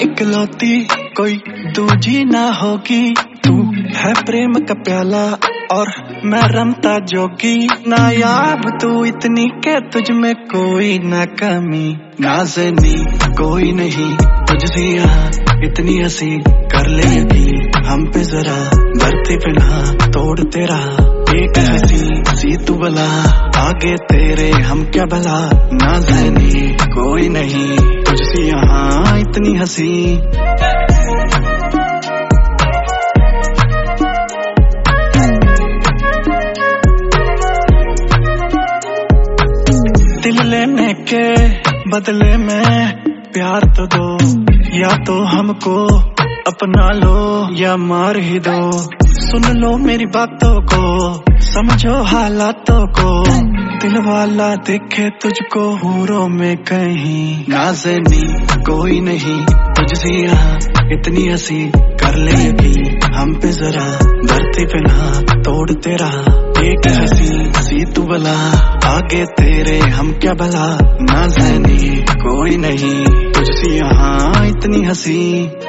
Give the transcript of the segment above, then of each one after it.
इकलौती कोई दूजी ना होगी। तू है प्रेम का प्याला और मैं रमता जोगी। नायाब तू इतनी के तुझ में कोई ना कमी। नाज़नी कोई नहीं तुझसे यहाँ इतनी हंसी। कर ले यकीन हम पे जरा धरती पे ना तोड़ तेरा। एक हंसी सी तू बला आगे तेरे हम क्या भला। नाज़नी कोई नहीं तुझसे यहाँ इतनी हंसी। दिल लेने के बदले में प्यार तो दो, या तो हमको अपना लो या मार ही दो। सुन लो मेरी बातों को समझो हालातों को। दिल वाला देखे तुझको हूरों में कहीं। नाज़नी कोई नहीं तुझसे यहाँ इतनी हंसी। कर ले यकीन हम पे जरा धरती पे ना तोड़ तेरा। एक हंसी सी तू बला आगे तेरे हम क्या भला। नाज़नी कोई नहीं तुझसे यहाँ इतनी हंसी।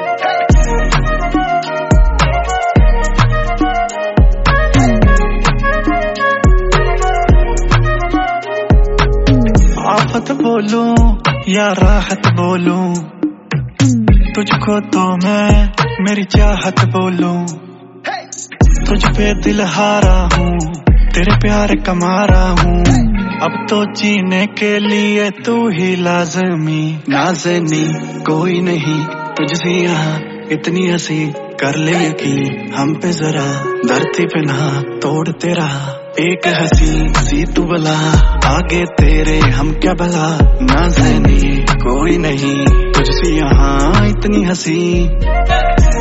आफत बोलूं या राहत बोलूं, तुझको तो मैं मेरी चाहत बोलूं। तुझ पे दिल हारा हूँ तेरे प्यार का मारा हूँ। अब तो जीने के लिए तू ही लाज़मी। नाज़नी कोई नहीं तुझसे यहाँ इतनी हंसी। कर ले यकीन हम पे जरा धरती पे ना तोड़ तेरा। एक हंसी सी तू बला आगे तेरे हम क्या भला। नाज़नी कोई नहीं तुझसे यहाँ इतनी हंसी।